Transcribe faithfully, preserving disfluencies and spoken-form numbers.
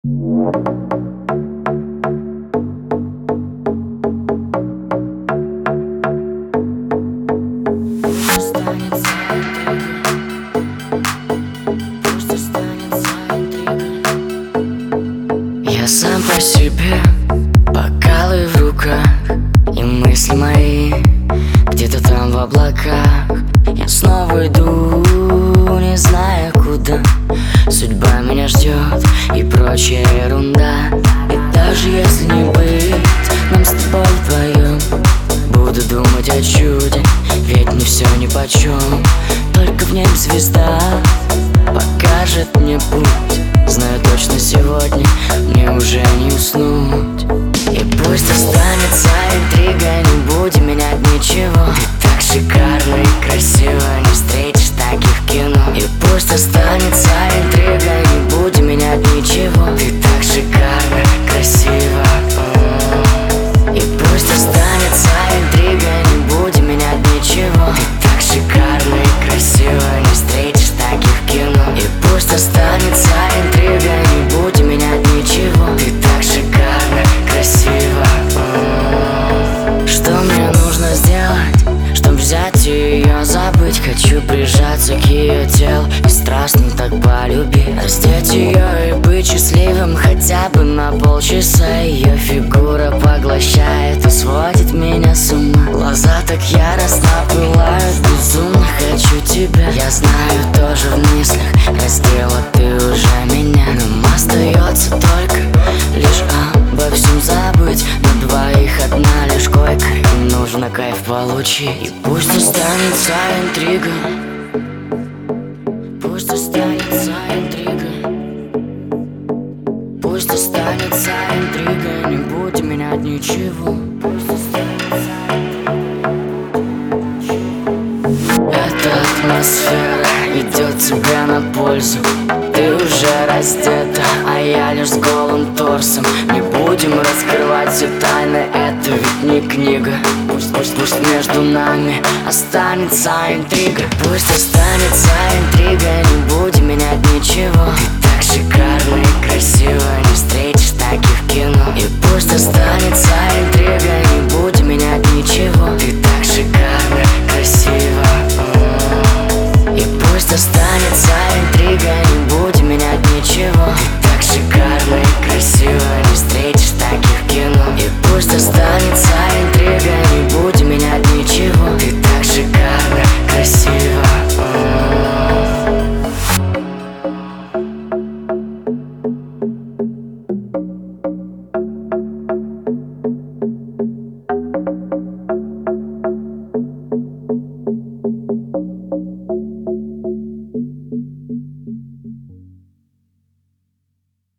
Я сам по себе, бокалы в руках, и мысли мои где-то там в облаках. Я снова иду, не зная куда. Судьба меня ждет и прочая ерунда. И даже если не быть нам с тобой вдвоем, буду думать о чуде, ведь мне все нипочем. Только в небе звезда покажет мне путь. Знаю точно, сегодня мне уже не уснуть. И пусть останется интрига, не будем менять ничего. Ты так шикарно и красиво, не встретишь таких в кино. И пусть останется интрига, не будем менять ничего. Ты так шикарно, красиво. И пусть останется интрига, не будем менять ничего. Ты так шикарно и красиво, не встретишь таких в кино. И пусть останется интрига, не будем менять ничего. Ты так шикарно, красиво. Что мне нужно сделать, чтобы взять ее, забыть? Хочу прижаться к ее телу и страстно так полюбить. Раздеть ее и быть счастливым хотя бы на полчаса. Ее фигура поглощает и сводит меня с ума. Глаза так яростно пылают, безумно хочу тебя. Я знаю, тоже в мыслях раздела ты уже меня. Нам остается только лишь обо всем забыть. На двоих одна лишь койка, и нужно кайф получить. И пусть останется интрига, пусть останется интрига, пусть останется интрига, не будем менять ничего. Пусть останется интрига. Эта атмосфера идет тебе на пользу. Ты уже раздета, а я лишь с голым торсом. Не будем раскрывать все тайны, это ведь не книга. Пусть, пусть, пусть между нами останется интрига. Пусть останется интрига, не будем менять ничего. Ты так шикарно и